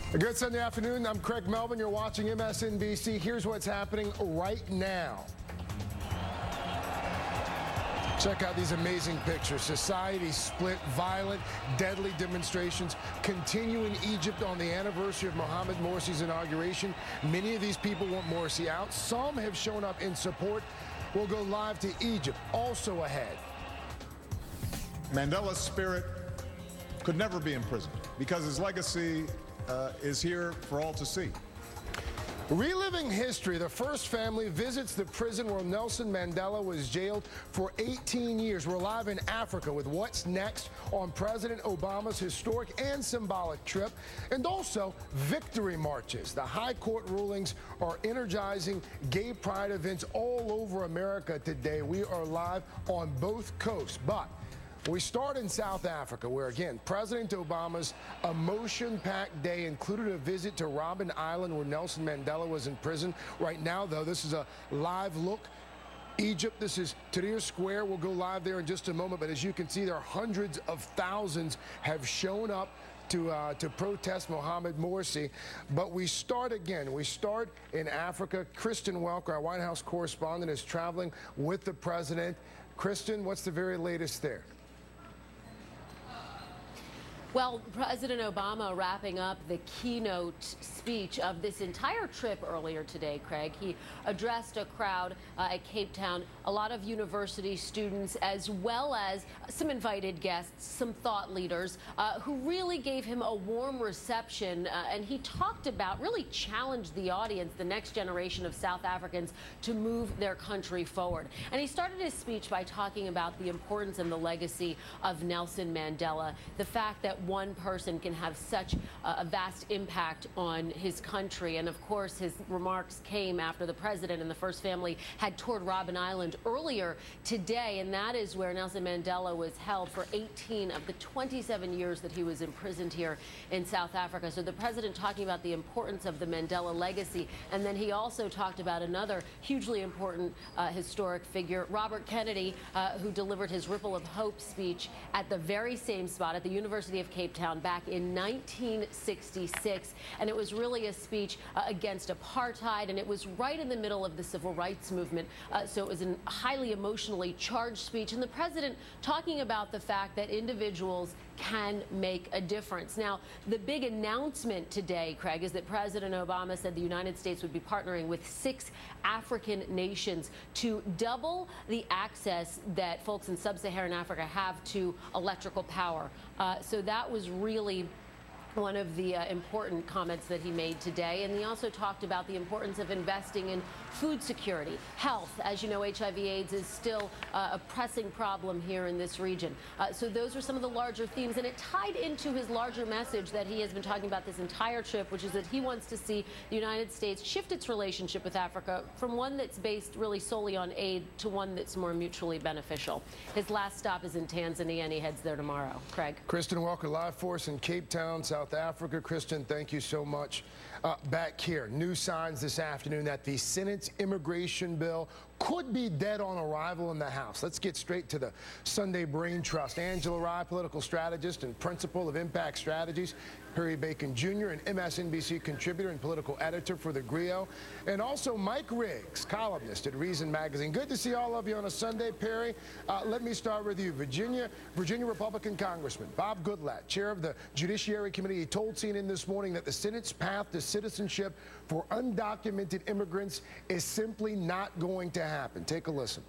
A good Sunday afternoon. I'm Craig Melvin. You're watching MSNBC. Here's what's happening right now. Check out these amazing pictures. Society split, violent, deadly demonstrations continue in Egypt on the anniversary of Mohamed Morsi's inauguration. Many of these people want Morsi out. Some have shown up in support. We'll go live to Egypt. Also ahead. Mandela's spirit could never be imprisoned because his legacy is here for all to see. Reliving history, the first family visits the prison where Nelson Mandela was jailed for 18 years. We're live in Africa with what's next on President Obama's historic and symbolic trip, and also victory marches. The high court rulings are energizing gay pride events all over America today. We are live on both coasts, but we start in South Africa, where, again, President Obama's emotion-packed day included a visit to Robben Island, where Nelson Mandela was in prison. Right now, though, this is a live look. Egypt, this is Tahrir Square. We'll go live there in just a moment. But as you can see, there are hundreds of thousands have shown up to protest Mohamed Morsi. But we start again. We start in Africa. Kristen Welker, our White House correspondent, is traveling with the president. Kristen, what's the very latest there? Well, President Obama wrapping up the keynote speech of this entire trip earlier today, Craig. He addressed a crowd at Cape Town, a lot of university students, as well as some invited guests, some thought leaders, who really gave him a warm reception. And he talked about, really challenged the audience, the next generation of South Africans, to move their country forward. And he started his speech by talking about the importance and the legacy of Nelson Mandela, the fact that one person can have such a vast impact on his country. And of course, his remarks came after the president and the first family had toured Robben Island earlier today. And that is where Nelson Mandela was held for 18 of the 27 years that he was imprisoned here in South Africa. So the president talking about the importance of the Mandela legacy. And then he also talked about another hugely important historic figure, Robert Kennedy, who delivered his Ripple of Hope speech at the very same spot at the University of Cape Town back in 1966. And it was really a speech against apartheid, and it was right in the middle of the civil rights movement. So it was a highly emotionally charged speech. And the president talking about the fact that individuals can make a difference. Now, the big announcement today, Craig, is that President Obama said the United States would be partnering with 6 African nations to double the access that folks in sub-Saharan Africa have to electrical power. So that was really one of the important comments that he made today. And he also talked about the importance of investing in food security, health. As you know, HIV/AIDS is still a pressing problem here in this region. So those are some of the larger themes, and it tied into his larger message that he has been talking about this entire trip, which is that he wants to see the United States shift its relationship with Africa from one that's based really solely on aid to one that's more mutually beneficial. His last stop is in Tanzania, and he heads there tomorrow. Craig. Kristen Welker, live for us in Cape Town, South Africa. Kristen, thank you so much. Back here, new signs this afternoon that the Senate's immigration bill could be dead on arrival in the House. Let's get straight to the Sunday Brain Trust. Angela Rye, political strategist and principal of Impact Strategies. Perry Bacon Jr., an MSNBC contributor and political editor for The Grio. And also Mike Riggs, columnist at Reason Magazine. Good to see all of you on a Sunday, Perry. Let me start with you. Virginia Republican Congressman Bob Goodlatte, chair of the Judiciary Committee, he told CNN this morning that the Senate's path to citizenship for undocumented immigrants is simply not going to happen. Take a listen.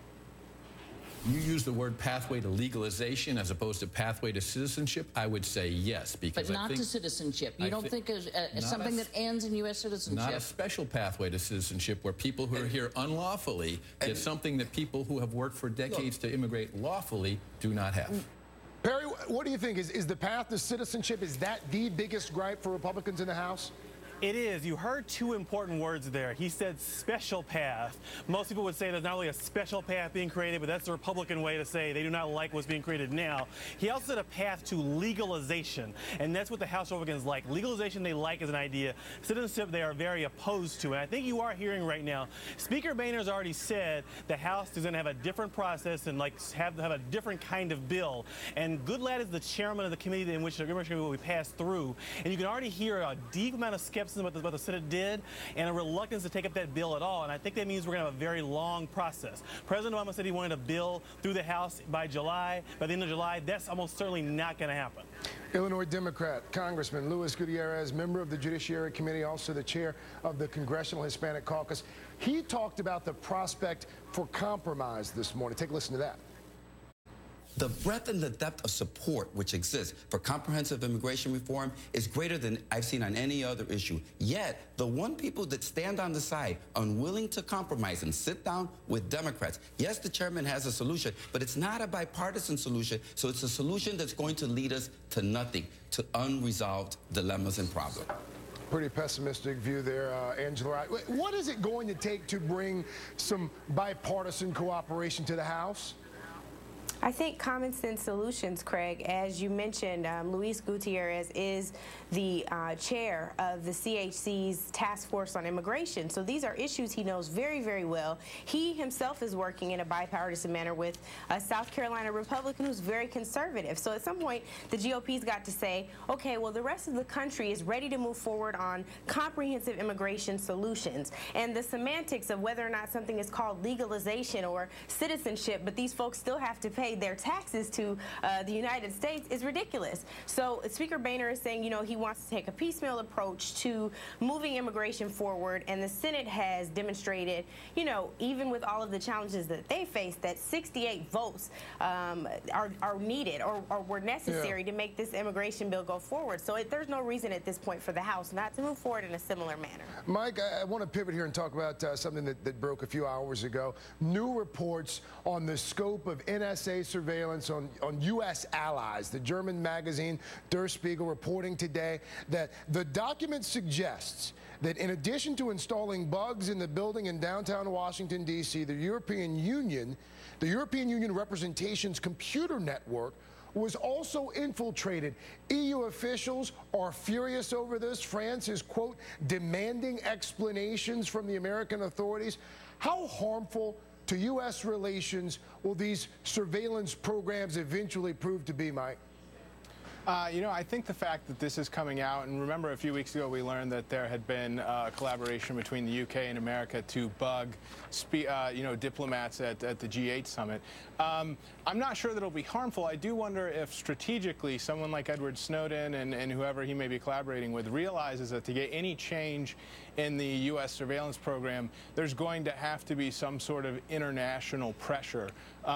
You use the word pathway to legalization as opposed to pathway to citizenship. I would say yes, because but not to citizenship. You don't think it's something that ends in U.S. citizenship? Not a special pathway to citizenship where people who are here unlawfully get something that people who have worked for decades to immigrate lawfully do not have. Perry, what do you think? Is the path to citizenship, is that the biggest gripe for Republicans in the House? It is. You heard two important words there. He said special path. Most people would say there's not really a special path being created, but that's the Republican way to say they do not like what's being created now. He also said a path to legalization, and that's what the House Republicans like. Legalization they like as an idea. Citizenship they are very opposed to, and I think you are hearing right now. Speaker Boehner has already said the House is going to have a different process and have a different kind of bill. And Goodlatte is the chairman of the committee in which the immigration will be passed through, and you can already hear a deep amount of skepticism about what the Senate did and a reluctance to take up that bill at all. And I think that means we're going to have a very long process. President Obama said he wanted a bill through the House by July. By the end of July, that's almost certainly not going to happen. Illinois Democrat Congressman Luis Gutierrez, member of the Judiciary Committee, also the chair of the Congressional Hispanic Caucus. He talked about the prospect for compromise this morning. Take a listen to that. The breadth and the depth of support which exists for comprehensive immigration reform is greater than I've seen on any other issue. Yet, the one people that stand on the side, unwilling to compromise and sit down with Democrats, yes, the chairman has a solution, but it's not a bipartisan solution, so it's a solution that's going to lead us to nothing, to unresolved dilemmas and problems. Pretty pessimistic view there, Angela. What is it going to take to bring some bipartisan cooperation to the House? I think common sense solutions, Craig. As you mentioned, Luis Gutierrez is the chair of the CHC's Task Force on Immigration. So these are issues he knows very, very well. He himself is working in a bipartisan manner with a South Carolina Republican who's very conservative. So at some point, the GOP's got to say, okay, well, the rest of the country is ready to move forward on comprehensive immigration solutions. And the semantics of whether or not something is called legalization or citizenship, but these folks still have to pay their taxes to the United States is ridiculous. So Speaker Boehner is saying, you know, he wants to take a piecemeal approach to moving immigration forward, and the Senate has demonstrated, you know, even with all of the challenges that they face, that 68 votes are needed or were necessary to make this immigration bill go forward. So there's no reason at this point for the House not to move forward in a similar manner. Mike, I want to pivot here and talk about something that broke a few hours ago. New reports on the scope of NSA surveillance on U.S. allies. The German magazine Der Spiegel reporting today that the document suggests that in addition to installing bugs in the building in downtown Washington, D.C., the European Union representation's computer network was also infiltrated. EU officials are furious over this. France is, quote, demanding explanations from the American authorities. How harmful to U.S. relations will these surveillance programs eventually prove to be, Mike? You know, I think the fact that this is coming out, and remember a few weeks ago we learned that there had been a collaboration between the UK and America to bug, diplomats at the G8 summit. I'm not sure that it'll be harmful. I do wonder if strategically someone like Edward Snowden and whoever he may be collaborating with realizes that to get any change in the U.S. surveillance program, there's going to have to be some sort of international pressure,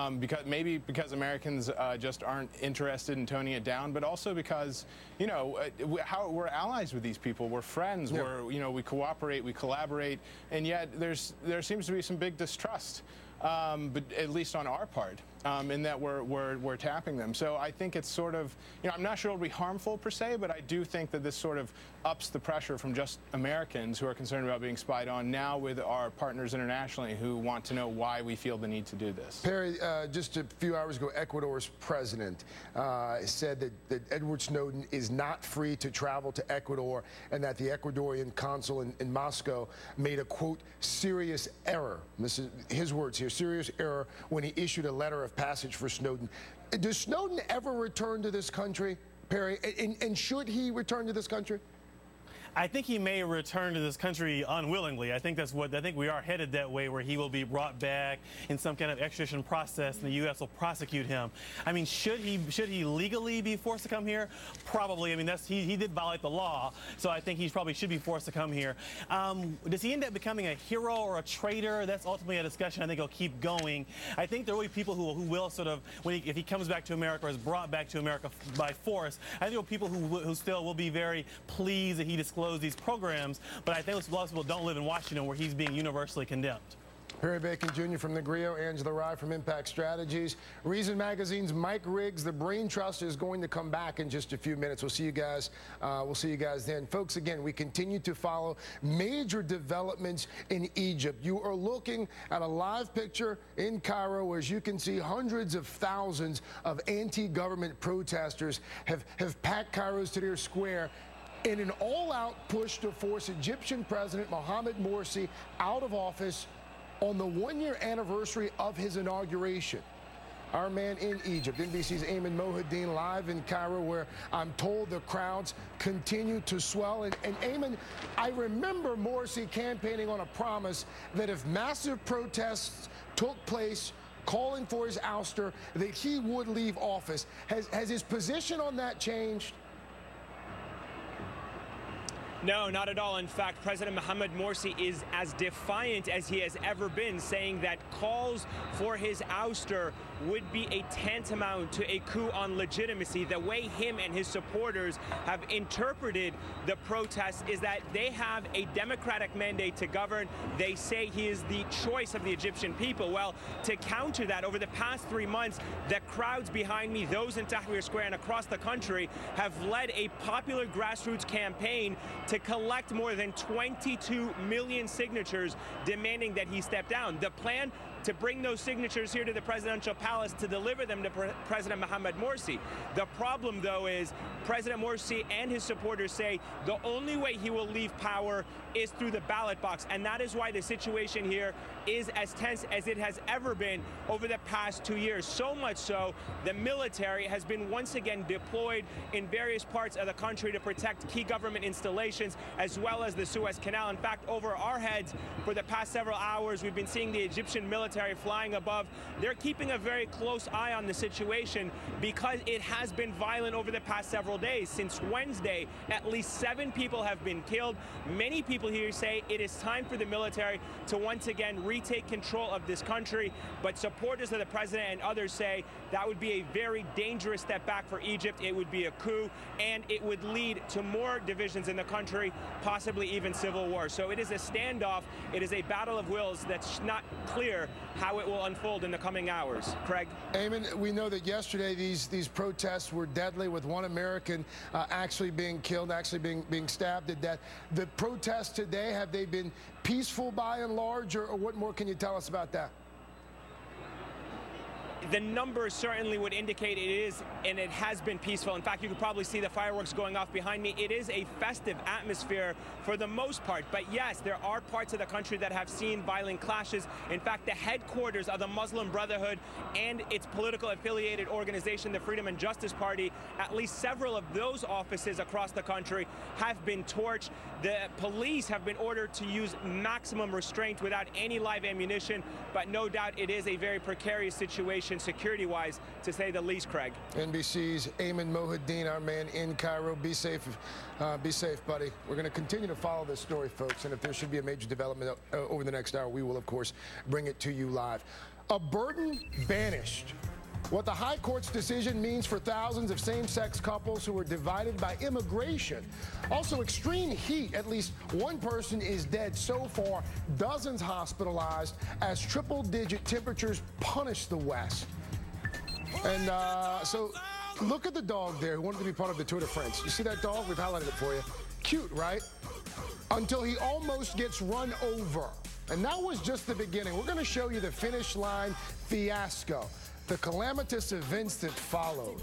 because Americans just aren't interested in toning it down, but also because, you know, we're allies with these people, we're friends, we cooperate, we collaborate, and yet there seems to be some big distrust, but at least on our part, in that we're tapping them. So I think it's sort of, you know, I'm not sure it'll be harmful per se, but I do think that this sort of ups the pressure from just Americans who are concerned about being spied on, now with our partners internationally who want to know why we feel the need to do this. Perry, just a few hours ago, Ecuador's president said that Edward Snowden is not free to travel to Ecuador, and that the Ecuadorian consul in Moscow made a, quote, serious error. This is his words here, serious error, when he issued a letter of passage for Snowden. Does Snowden ever return to this country, Perry? And should he return to this country? I think he may return to this country unwillingly. I think we are headed that way, where he will be brought back in some kind of extradition process, and the U.S. will prosecute him. I mean, should he legally be forced to come here? Probably. I mean, he did violate the law, so I think he probably should be forced to come here. Does he end up becoming a hero or a traitor? That's ultimately a discussion I think will keep going. I think there will be people who will sort of, if he comes back to America or is brought back to America by force, I think there will be people who still will be very pleased that he disclosed these programs, but I think a lot of people don't live in Washington, where he's being universally condemned. Perry Bacon Jr. from the Grio, Angela Rye from Impact Strategies. Reason Magazine's Mike Riggs, the Brain Trust, is going to come back in just a few minutes. We'll see you guys. Then. Folks, again, we continue to follow major developments in Egypt. You are looking at a live picture in Cairo. As you can see, hundreds of thousands of anti-government protesters have packed Cairo's Tahrir Square in an all-out push to force Egyptian President Mohamed Morsi out of office on the one-year anniversary of his inauguration. Our man in Egypt, NBC's Ayman Mohyeldin, live in Cairo, where I'm told the crowds continue to swell. And Ayman, I remember Morsi campaigning on a promise that if massive protests took place calling for his ouster, that he would leave office. Has his position on that changed? No, not at all. In fact, President Mohamed Morsi is as defiant as he has ever been, saying that calls for his ouster would be a tantamount to a coup on legitimacy. The way him and his supporters have interpreted the protests is that they have a democratic mandate to govern. They say he is the choice of the Egyptian people. Well, to counter that, over the past 3 months, the crowds behind me, those in Tahrir Square and across the country, have led a popular grassroots campaign to collect more than 22 million signatures demanding that he step down. The plan to bring those signatures here to the presidential palace to deliver them to President Mohamed Morsi. The problem, though, is President Morsi and his supporters say the only way he will leave power is through the ballot box, and that is why the situation here is as tense as it has ever been over the past 2 years. So much so, the military has been once again deployed in various parts of the country to protect key government installations as well as the Suez Canal. In fact, over our heads for the past several hours, we've been seeing the Egyptian military flying above. They're keeping a very close eye on the situation because it has been violent over the past several days. Since Wednesday, at least 7 people have been killed. Many people here say it is time for the military to once again retake control of this country, but supporters of the president and others say that would be a very dangerous step back for Egypt. It would be a coup, and it would lead to more divisions in the country, possibly even civil war. So it is a standoff. It is a battle of wills that's not clear how it will unfold in the coming hours. Craig? Ayman, we know that yesterday these protests were deadly, with one American actually being killed, actually being stabbed to death. The protests today, have they been peaceful by and large, or what more can you tell us about that? The numbers certainly would indicate it is, and it has been peaceful. In fact, you could probably see the fireworks going off behind me. It is a festive atmosphere for the most part. But yes, there are parts of the country that have seen violent clashes. In fact, the headquarters of the Muslim Brotherhood and its political affiliated organization, the Freedom and Justice Party, at least several of those offices across the country have been torched. The police have been ordered to use maximum restraint without any live ammunition. But no doubt it is a very precarious situation security-wise, to say the least, Craig. NBC's Ayman Mohyeldin, our man in Cairo. Be safe, buddy. We're going to continue to follow this story, folks, and if there should be a major development over the next hour, we will, of course, bring it to you live. A burden banished. What the High Court's decision means for thousands of same-sex couples who are divided by immigration. Also, extreme heat. At least one person is dead so far, dozens hospitalized as triple-digit temperatures punish the West. And so look at the dog there who wanted to be part of the Tour de France. You see that dog? We've highlighted it for you. Cute, right? Until he almost gets run over. And that was just the beginning. We're going to show you the finish line fiasco, the calamitous events that followed.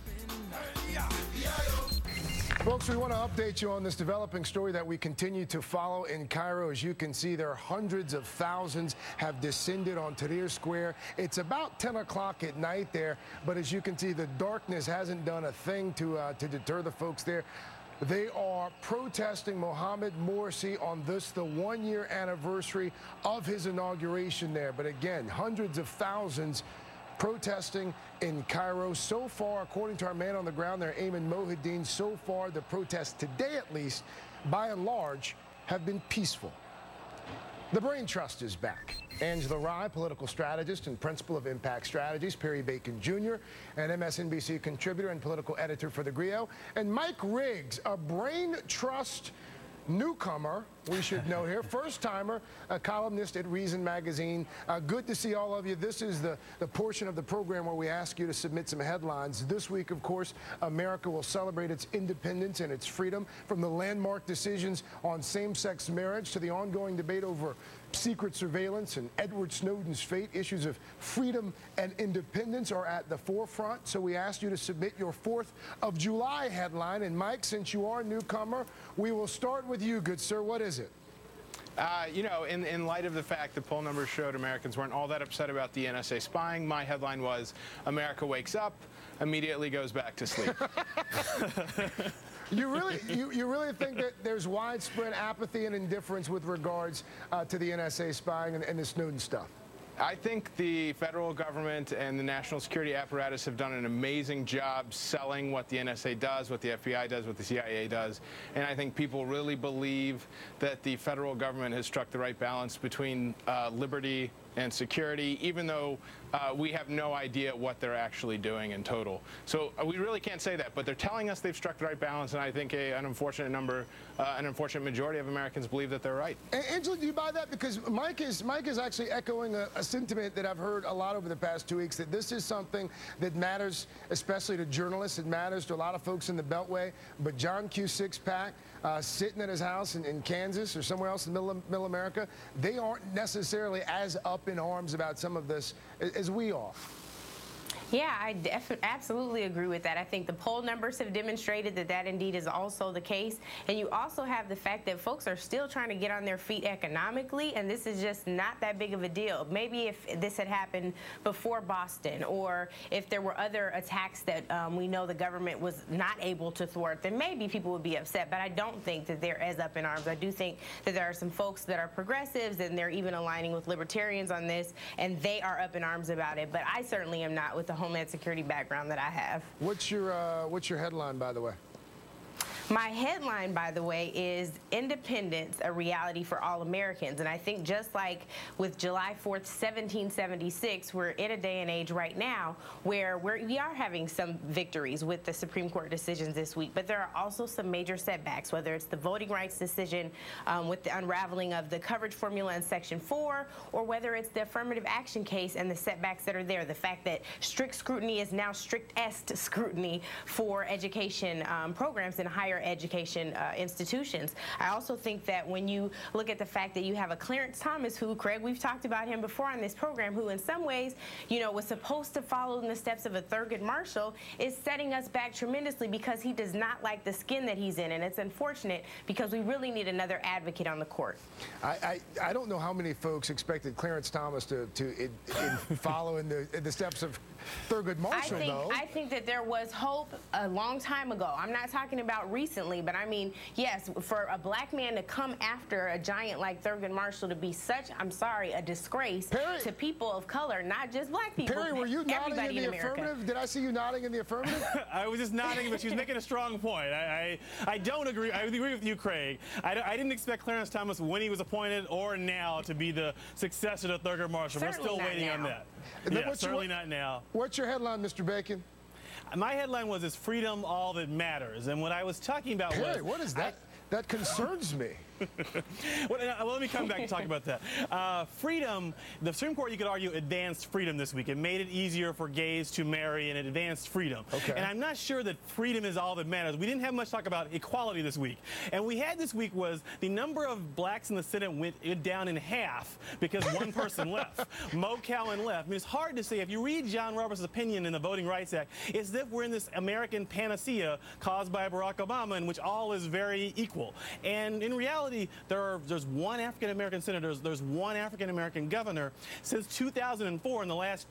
Folks, we want to update you on this developing story that we continue to follow in Cairo. As you can see, there are hundreds of thousands have descended on Tahrir Square. It's about 10 o'clock at night there, but as you can see, the darkness hasn't done a thing to deter the folks there. They are protesting Mohamed Morsi on this, the one-year anniversary of his inauguration there. But again, hundreds of thousands protesting in Cairo. So far, according to our man on the ground there, Ayman Mohyeldin, so far the protests today at least, by and large, have been peaceful. The Brain Trust is back. Angela Rye, political strategist and principal of Impact Strategies, Perry Bacon Jr., an MSNBC contributor and political editor for The Grio, and Mike Riggs, a Brain Trust newcomer we should know here. First-timer, a columnist at Reason Magazine. Good to see all of you. This is the portion of the program where we ask you to submit some headlines. This week, of course, America will celebrate its independence and its freedom, from the landmark decisions on same-sex marriage to the ongoing debate over secret surveillance and Edward Snowden's fate. Issues of freedom and independence are at the forefront. So we asked you to submit your 4th of July headline. And Mike, since you are a newcomer, we will start with you, good sir. What is it? You know, in light of the fact that poll numbers showed Americans weren't all that upset about the NSA spying, my headline was, America wakes up, immediately goes back to sleep. You really think that there's widespread apathy and indifference with regards to the NSA spying and the Snowden stuff? I think the federal government and the national security apparatus have done an amazing job selling what the NSA does, what the FBI does, what the CIA does. And I think people really believe that the federal government has struck the right balance between liberty and security, even though we have no idea what they're actually doing in total. So we really can't say that, but they're telling us they've struck the right balance, and I think an unfortunate majority of Americans believe that they're right. Angela, do you buy that? Because Mike is actually echoing a sentiment that I've heard a lot over the past 2 weeks, that this is something that matters, especially to journalists. It matters to a lot of folks in the Beltway. But John Q. Sixpack, sitting at his house in Kansas or somewhere else in middle America, they aren't necessarily as up in arms about some of this as we are. Yeah, I absolutely agree with that. I think the poll numbers have demonstrated that that indeed is also the case. And you also have the fact that folks are still trying to get on their feet economically, and this is just not that big of a deal. Maybe if this had happened before Boston, or if there were other attacks that we know the government was not able to thwart, then maybe people would be upset. But I don't think that they're as up in arms. I do think that there are some folks that are progressives, and they're even aligning with libertarians on this, and they are up in arms about it. But I certainly am not, with the Homeland Security background that I have. What's your headline, by the way? My headline, by the way, is Independence, a Reality for All Americans. And I think just like with July 4th, 1776, we're in a day and age right now where we are having some victories with the Supreme Court decisions this week. But there are also some major setbacks, whether it's the voting rights decision with the unraveling of the coverage formula in Section 4, or whether it's the affirmative action case and the setbacks that are there. The fact that strict scrutiny is now strict-est scrutiny for education programs in higher education institutions. I also think that when you look at the fact that you have a Clarence Thomas, who, Craig, we've talked about him before on this program, who in some ways, you know, was supposed to follow in the steps of a Thurgood Marshall, is setting us back tremendously because he does not like the skin that he's in. And it's unfortunate because we really need another advocate on the court. I don't know how many folks expected Clarence Thomas to follow in the steps of Thurgood Marshall, though. I think that there was hope a long time ago. I'm not talking about recently, but I mean, yes, for a black man to come after a giant like Thurgood Marshall to be such, I'm sorry, a disgrace to people of color, not just black people. Perry, were you nodding in the affirmative? Did I see you nodding in the affirmative? I was just nodding, but she was making a strong point. I don't agree. I agree with you, Craig. I didn't expect Clarence Thomas, when he was appointed or now, to be the successor to Thurgood Marshall. We're still waiting on that. Yeah, certainly not now. What's your headline, Mr. Bacon? My headline was, "Is freedom all that matters?" And what I was talking about was... what is that? That concerns me. Well, let me come back and talk about that. Freedom, the Supreme Court, you could argue, advanced freedom this week. It made it easier for gays to marry, and it advanced freedom. Okay. And I'm not sure that freedom is all that matters. We didn't have much talk about equality this week. And we had this week was the number of blacks in the Senate went down in half because one person left. Mo Cowan left. I mean, it's hard to say. If you read John Roberts' opinion in the Voting Rights Act, it's as if we're in this American panacea caused by Barack Obama in which all is very equal. And in reality, there's one African-American senator, there's one African-American governor. Since 2004, in the last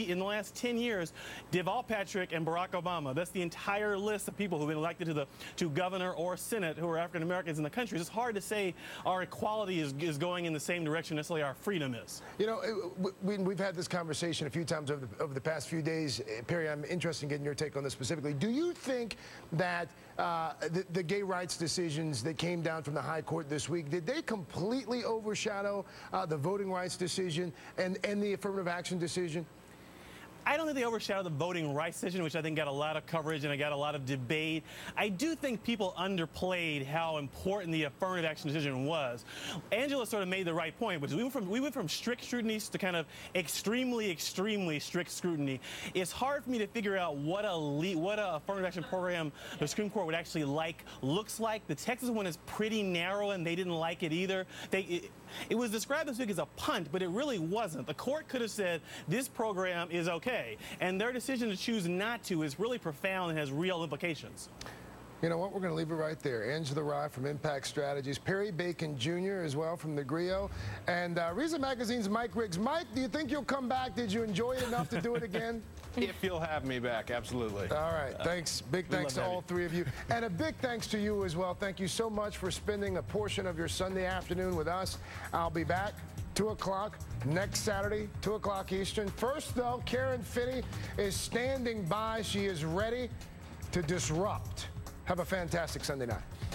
10 years, Deval Patrick and Barack Obama. That's the entire list of people who've been elected to governor or Senate who are African-Americans in the country. It's hard to say our equality is going in the same direction necessarily our freedom is. You know, we've had this conversation a few times over the past few days. Perry, I'm interested in getting your take on this specifically. Do you think that the gay rights decisions that came down from the High Court this week, did they completely overshadow the voting rights decision and the affirmative action decision? I don't think they overshadowed the voting rights decision, which I think got a lot of coverage and it got a lot of debate. I do think people underplayed how important the affirmative action decision was. Angela sort of made the right point, which is we went from strict scrutiny to kind of extremely strict scrutiny. It's hard for me to figure out what a affirmative action program the Supreme Court would actually looks like. The Texas one is pretty narrow, and they didn't like it either. It was described this week as a punt, but it really wasn't. The court could have said this program is okay, and their decision to choose not to is really profound and has real implications. You know what? We're going to leave it right there. Angela Rye from Impact Strategies, Perry Bacon Jr. as well from the Grio, and Reason Magazine's Mike Riggs. Mike, do you think you'll come back? Did you enjoy it enough to do it again? If you'll have me back, absolutely. All right, thanks. Big thanks to all three of you. And a big thanks to you as well. Thank you so much for spending a portion of your Sunday afternoon with us. I'll be back 2 o'clock next Saturday, 2 o'clock Eastern. First, though, Karen Finney is standing by. She is ready to disrupt. Have a fantastic Sunday night.